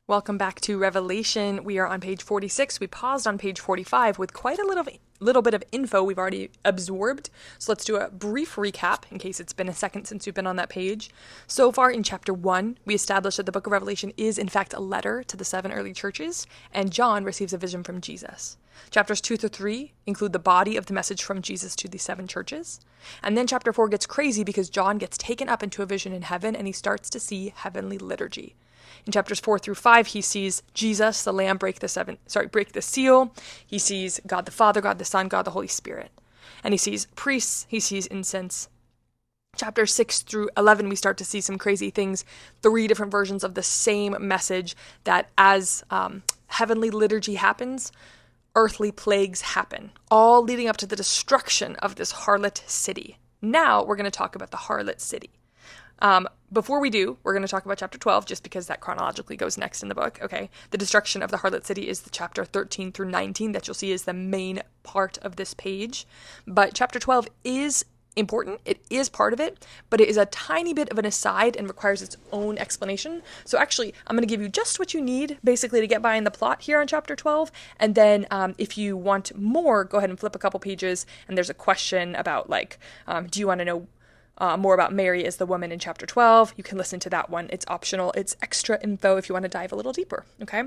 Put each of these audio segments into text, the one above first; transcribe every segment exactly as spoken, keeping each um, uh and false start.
Welcome back to Revelation. We are on page forty-six. We paused on page forty-five with quite a little little bit of info we've already absorbed. So let's do a brief recap in case it's been a second since we've been on that page. So far in chapter one, we established that the book of Revelation is in fact a letter to the seven early churches, and John receives a vision from Jesus. Chapters two through three include the body of the message from Jesus to the seven churches. And then chapter four gets crazy because John gets taken up into a vision in heaven and he starts to see heavenly liturgy. In chapters four through five, he sees Jesus, the Lamb, break the seven, sorry, break the seal. He sees God the Father, God the Son, God the Holy Spirit. And he sees priests, he sees incense. Chapters six through eleven, we start to see some crazy things, three different versions of the same message, that as um, heavenly liturgy happens, earthly plagues happen, all leading up to the destruction of this harlot city. Now we're going to talk about the harlot city. Um, before we do, we're going to talk about chapter twelve, just because that chronologically goes next in the book, okay? The destruction of the harlot city is the chapter thirteen through nineteen that you'll see is the main part of this page. But chapter twelve is important. It is part of it, but it is a tiny bit of an aside and requires its own explanation. So actually, I'm going to give you just what you need, basically, to get by in the plot here on chapter twelve. And then um, if you want more, go ahead and flip a couple pages, and there's a question about, like, um, do you want to know Uh, more about Mary as the woman in chapter twelve? You can listen to that one. It's optional. It's extra info if you want to dive a little deeper, okay?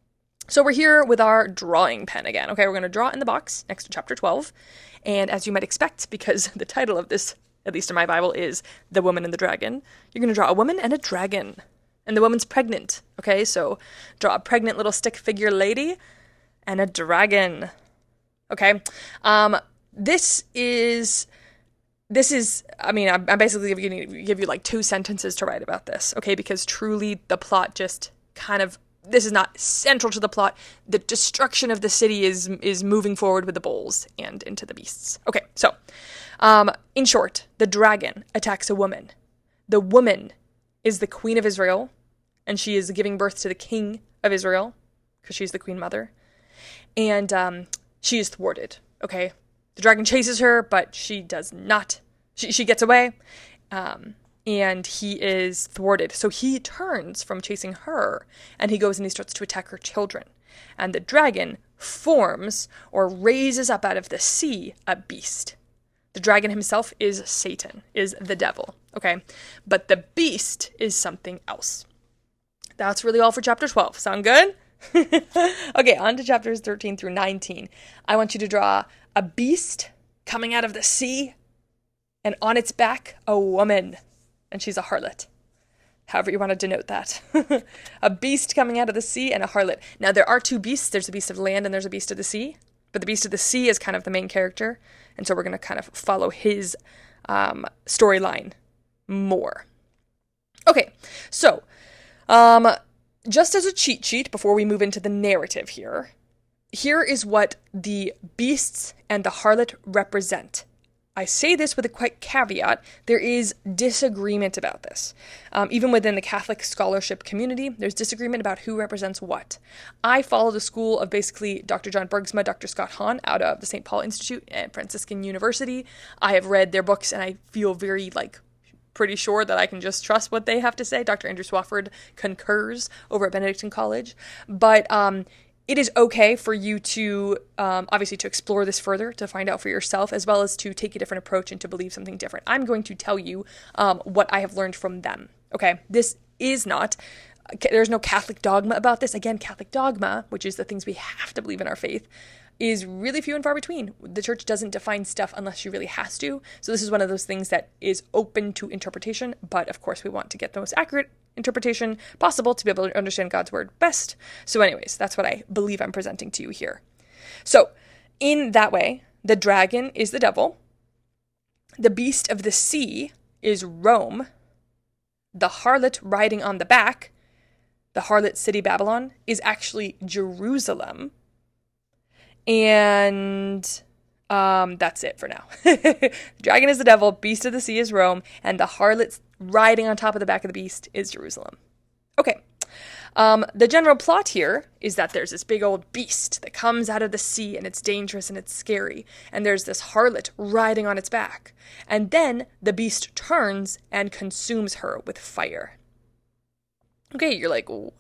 So we're here with our drawing pen again, okay? We're going to draw in the box next to chapter twelve. And as you might expect, because the title of this, at least in my Bible, is The Woman and the Dragon, you're going to draw a woman and a dragon. And the woman's pregnant, okay? So draw a pregnant little stick figure lady and a dragon, okay? Um, this is... This is, I mean, I'm, I'm basically going to give you like two sentences to write about this, okay? Because truly the plot just kind of, this is not central to the plot. The destruction of the city is is moving forward with the bulls and into the beasts. Okay, so, um, in short, the dragon attacks a woman. The woman is the queen of Israel, and she is giving birth to the king of Israel, because she's the queen mother. And um, she is thwarted, okay? The dragon chases her, but she does not. She, she gets away, um, and he is thwarted. So he turns from chasing her, and he goes and he starts to attack her children. And the dragon forms or raises up out of the sea a beast. The dragon himself is Satan, is the devil, okay? But the beast is something else. That's really all for chapter twelve. Sound good? Okay, on to chapters thirteen through nineteen. I want you to draw a beast coming out of the sea, and on its back, a woman, and she's a harlot. However you want to denote that. A beast coming out of the sea and a harlot. Now, there are two beasts. There's a beast of land and there's a beast of the sea, but the beast of the sea is kind of the main character, and so we're going to kind of follow his um, storyline more. Okay, so, um, just as a cheat sheet before we move into the narrative here, here is what the beasts and the harlot represent. I say this with a quick caveat. There is disagreement about this. Um, even within the Catholic scholarship community, there's disagreement about who represents what. I follow the school of basically Doctor John Bergsma, Doctor Scott Hahn out of the Saint Paul Institute and Franciscan University. I have read their books and I feel very, like, pretty sure that I can just trust what they have to say. Doctor Andrew Swafford concurs over at Benedictine College. But, um, it is okay for you to, um, obviously, to explore this further, to find out for yourself, as well as to take a different approach and to believe something different. I'm going to tell you um, what I have learned from them, okay? This is not, there's no Catholic dogma about this. Again, Catholic dogma, which is the things we have to believe in our faith, is really few and far between. The church doesn't define stuff unless she really has to. So this is one of those things that is open to interpretation, but of course we want to get the most accurate interpretation possible to be able to understand God's word best. So anyways, that's what I believe I'm presenting to you here. So in that way, the dragon is the devil. The beast of the sea is Rome. The harlot riding on the back, the harlot city Babylon, is actually Jerusalem. And um, that's it for now. Dragon is the devil, beast of the sea is Rome, and the harlot riding on top of the back of the beast is Jerusalem. Okay. Um, the general plot here is that there's this big old beast that comes out of the sea, and it's dangerous and it's scary. And there's this harlot riding on its back. And then the beast turns and consumes her with fire. Okay, you're like, what?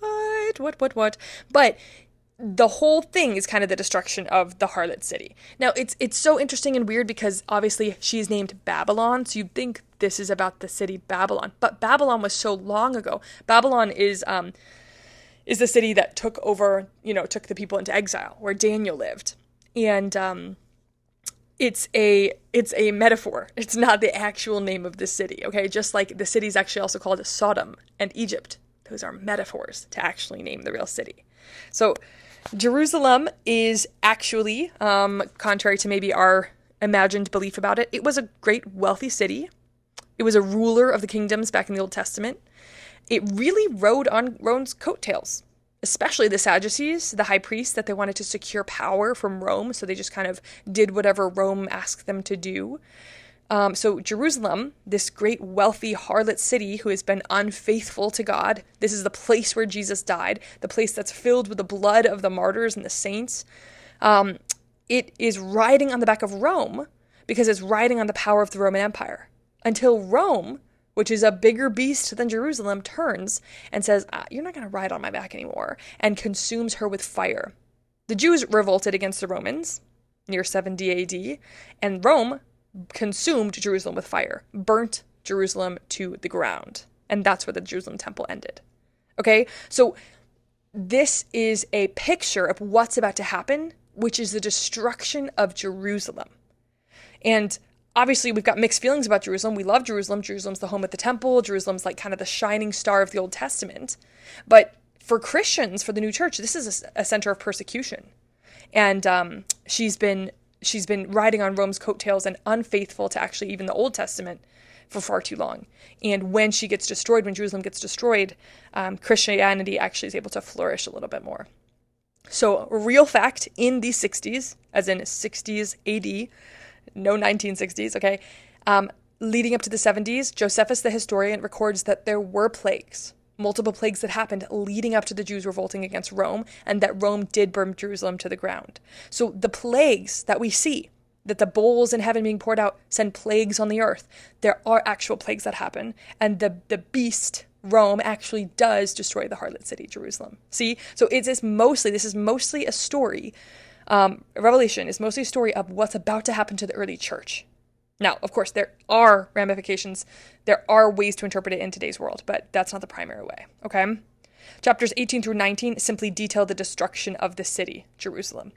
what, what, what, what? But the whole thing is kind of the destruction of the harlot city. Now, it's it's so interesting and weird because obviously she's named Babylon, so you'd think this is about the city Babylon. But Babylon was so long ago. Babylon is um is the city that took over, you know, took the people into exile, where Daniel lived. And um it's a it's a metaphor. It's not the actual name of the city, okay? Just like the city is actually also called Sodom and Egypt. Those are metaphors to actually name the real city. So Jerusalem is actually, um, contrary to maybe our imagined belief about it, it was a great wealthy city. It was a ruler of the kingdoms back in the Old Testament. It really rode on Rome's coattails, especially the Sadducees, the high priests, that they wanted to secure power from Rome, so they just kind of did whatever Rome asked them to do. Um, so Jerusalem, this great wealthy harlot city who has been unfaithful to God, this is the place where Jesus died, the place that's filled with the blood of the martyrs and the saints. Um, it is riding on the back of Rome because it's riding on the power of the Roman Empire until Rome, which is a bigger beast than Jerusalem, turns and says, ah, you're not going to ride on my back anymore, and consumes her with fire. The Jews revolted against the Romans near seventy A D, and Rome consumed Jerusalem with fire, burnt Jerusalem to the ground. And that's where the Jerusalem temple ended. Okay, so this is a picture of what's about to happen, which is the destruction of Jerusalem. And obviously we've got mixed feelings about Jerusalem. We love Jerusalem. Jerusalem's the home of the temple. Jerusalem's like kind of the shining star of the Old Testament. But for Christians, for the new church, this is a, a center of persecution. And um, she's been She's been riding on Rome's coattails and unfaithful to actually even the Old Testament for far too long. And when she gets destroyed, when Jerusalem gets destroyed, um, Christianity actually is able to flourish a little bit more. So, real fact, in the sixties, as in sixties A D, no nineteen sixties, okay, um, leading up to the seventies, Josephus the historian records that there were plagues. Multiple plagues that happened leading up to the Jews revolting against Rome, and that Rome did burn Jerusalem to the ground. So the plagues that we see, that the bowls in heaven being poured out send plagues on the earth, there are actual plagues that happen, and the, the beast, Rome, actually does destroy the harlot city, Jerusalem. See? So it is mostly, this is mostly a story, um, Revelation is mostly a story of what's about to happen to the early church. Now, of course, there are ramifications. There are ways to interpret it in today's world, but that's not the primary way, okay? Chapters eighteen through nineteen simply detail the destruction of the city, Jerusalem.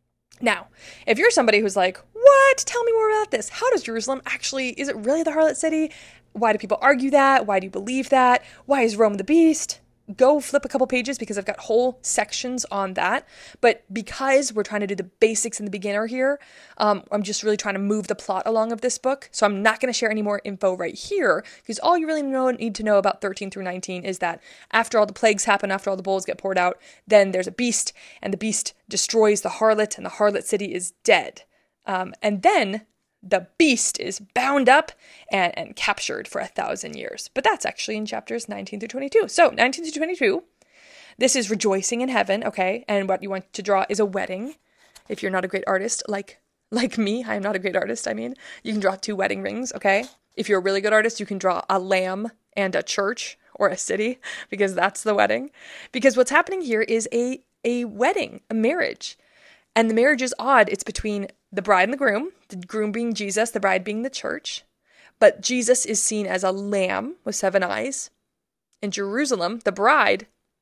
Now, if you're somebody who's like, what? Tell me more about this. How does Jerusalem actually, is it really the harlot city? Why do people argue that? Why do you believe that? Why is Rome the beast? Go flip a couple pages because I've got whole sections on that. But because we're trying to do the basics in the beginner here, um, I'm just really trying to move the plot along of this book. So I'm not going to share any more info right here because all you really know, need to know about thirteen through nineteen is that after all the plagues happen, after all the bowls get poured out, then there's a beast, and the beast destroys the harlot, and the harlot city is dead. Um, and then the beast is bound up and, and captured for a thousand years. But that's actually in chapters nineteen through twenty-two. So nineteen through twenty-two, this is rejoicing in heaven, okay? And what you want to draw is a wedding. If you're not a great artist, like like me, I am not a great artist, I mean, you can draw two wedding rings, okay? If you're a really good artist, you can draw a lamb and a church or a city, because that's the wedding. Because what's happening here is a, a wedding, a marriage. And the marriage is odd. It's between the bride and the groom, the groom being Jesus, the bride being the church. But Jesus is seen as a lamb with seven eyes. In Jerusalem, the bride,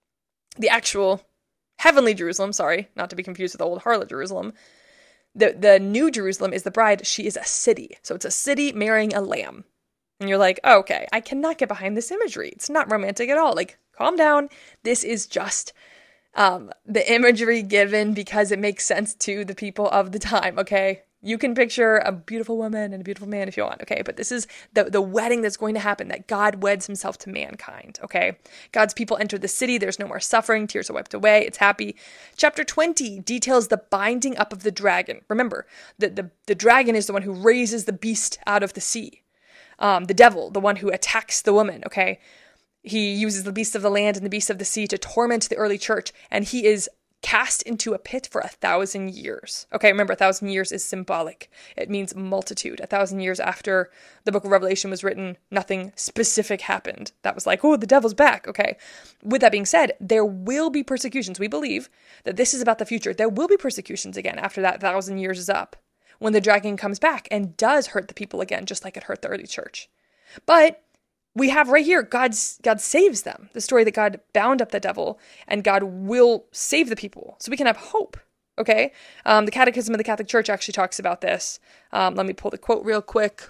the actual heavenly Jerusalem, sorry, not to be confused with the old harlot Jerusalem, the, the new Jerusalem is the bride. She is a city. So it's a city marrying a lamb. And you're like, oh, okay, I cannot get behind this imagery. It's not romantic at all. Like, calm down. This is just Um, the imagery given because it makes sense to the people of the time, okay? You can picture a beautiful woman and a beautiful man if you want, okay? But this is the, the wedding that's going to happen, that God weds himself to mankind, okay? God's people enter the city. There's no more suffering. Tears are wiped away. It's happy. Chapter twenty details the binding up of the dragon. Remember, the, the, the dragon is the one who raises the beast out of the sea. Um, the devil, the one who attacks the woman, okay? He uses the beasts of the land and the beasts of the sea to torment the early church, and he is cast into a pit for a thousand years. Okay, remember, a thousand years is symbolic. It means multitude. A thousand years after the book of Revelation was written, nothing specific happened. That was like, oh, the devil's back. Okay. With that being said, there will be persecutions. We believe that this is about the future. There will be persecutions again after that thousand years is up, when the dragon comes back and does hurt the people again, just like it hurt the early church. But we have right here, God's, God saves them. The story that God bound up the devil and God will save the people. So we can have hope, okay? Um, the Catechism of the Catholic Church actually talks about this. Um, let me pull the quote real quick.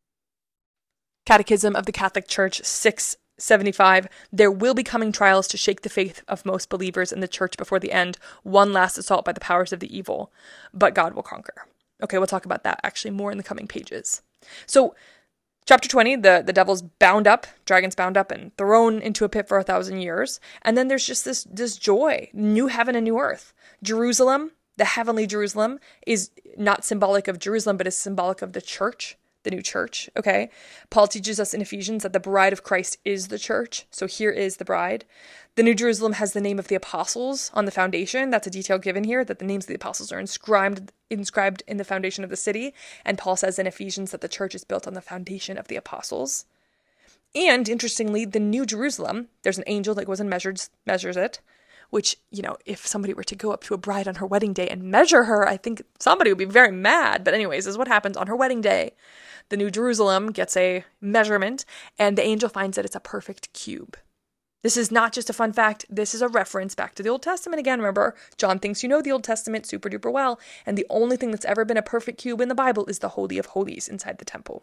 Catechism of the Catholic Church six seventy-five. There will be coming trials to shake the faith of most believers in the church before the end. One last assault by the powers of the evil. But God will conquer. Okay, we'll talk about that actually more in the coming pages. So, Chapter twenty, the, the devil's bound up, dragon's bound up and thrown into a pit for a thousand years. And then there's just this, this joy, new heaven and new earth. Jerusalem, the heavenly Jerusalem, is not symbolic of Jerusalem, but is symbolic of the church, the new church, okay? Paul teaches us in Ephesians that the bride of Christ is the church. So here is the bride. The New Jerusalem has the name of the apostles on the foundation. That's a detail given here, that the names of the apostles are inscribed inscribed in the foundation of the city. And Paul says in Ephesians that the church is built on the foundation of the apostles. And interestingly, the New Jerusalem, there's an angel that goes and measures measures it, which, you know, if somebody were to go up to a bride on her wedding day and measure her, I think somebody would be very mad. But anyways, this is what happens on her wedding day. The New Jerusalem gets a measurement, and the angel finds that it's a perfect cube. This is not just a fun fact. This is a reference back to the Old Testament again. Remember, John thinks you know the Old Testament super duper well, and the only thing that's ever been a perfect cube in the Bible is the Holy of Holies inside the temple.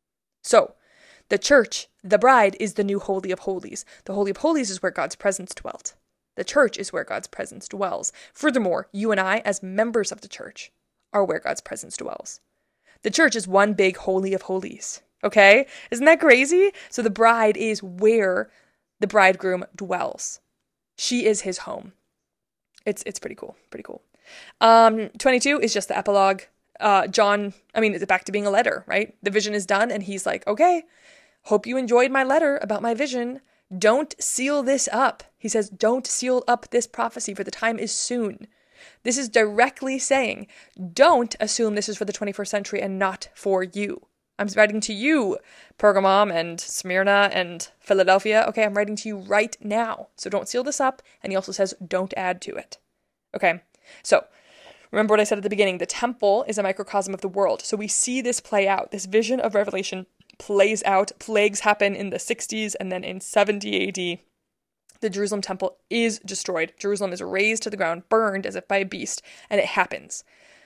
So, the church, the bride, is the new Holy of Holies. The Holy of Holies is where God's presence dwelt. The church is where God's presence dwells. Furthermore, you and I, as members of the church, are where God's presence dwells. The church is one big Holy of Holies. Okay? Isn't that crazy? So the bride is where the bridegroom dwells. She is his home. It's it's pretty cool. Pretty cool. Um, twenty-two is just the epilogue. Uh, John, I mean, it's back to being a letter, right? The vision is done, and he's like, okay, hope you enjoyed my letter about my vision. Don't seal this up. He says, don't seal up this prophecy, for the time is soon. This is directly saying, don't assume this is for the twenty-first century and not for you. I'm writing to you, Pergamum and Smyrna and Philadelphia. Okay, I'm writing to you right now. So don't seal this up. And he also says, don't add to it. Okay, so remember what I said at the beginning. The temple is a microcosm of the world. So we see this play out. This vision of Revelation plays out. Plagues happen in the sixties, and then in seventy A D, the Jerusalem temple is destroyed. Jerusalem is razed to the ground, burned as if by a beast, and it happens.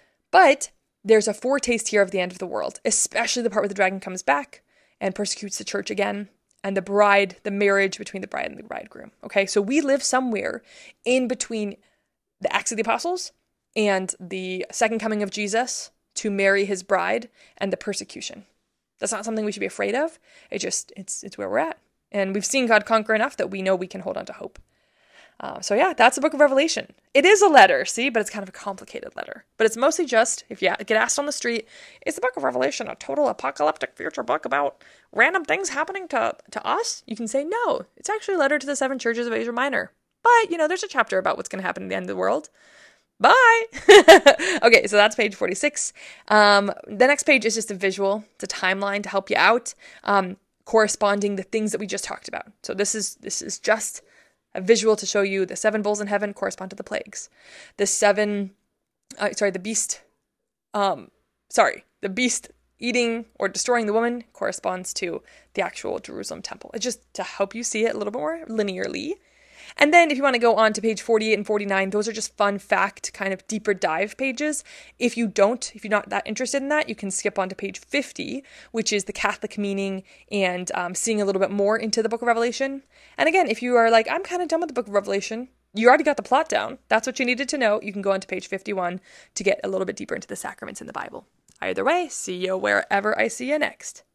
But there's a foretaste here of the end of the world, especially the part where the dragon comes back and persecutes the church again, and the bride, the marriage between the bride and the bridegroom. Okay, so we live somewhere in between the Acts of the Apostles and the second coming of Jesus to marry his bride and the persecution. That's not something we should be afraid of. It just, it's it's where we're at. And we've seen God conquer enough that we know we can hold on to hope. Uh, so yeah, that's the book of Revelation. It is a letter, see, but it's kind of a complicated letter. But it's mostly just, if you get asked on the street, is the book of Revelation a total apocalyptic future book about random things happening to, to us? You can say, no, it's actually a letter to the seven churches of Asia Minor. But, you know, there's a chapter about what's going to happen at the end of the world. Bye! Okay, so that's page forty-six. Um, the next page is just a visual. It's a timeline to help you out, um, corresponding the things that we just talked about. So this is this is just a visual to show you the seven bowls in heaven correspond to the plagues. The seven, uh, sorry, the beast, um, sorry, the beast eating or destroying the woman corresponds to the actual Jerusalem temple. It's just to help you see it a little bit more linearly. And then if you want to go on to page forty-eight and forty-nine, those are just fun fact, kind of deeper dive pages. If you don't, if you're not that interested in that, you can skip on to page fifty, which is the Catholic meaning and um, seeing a little bit more into the book of Revelation. And again, if you are like, I'm kind of done with the book of Revelation, you already got the plot down. That's what you needed to know. You can go on to page fifty-one to get a little bit deeper into the sacraments in the Bible. Either way, see you wherever I see you next.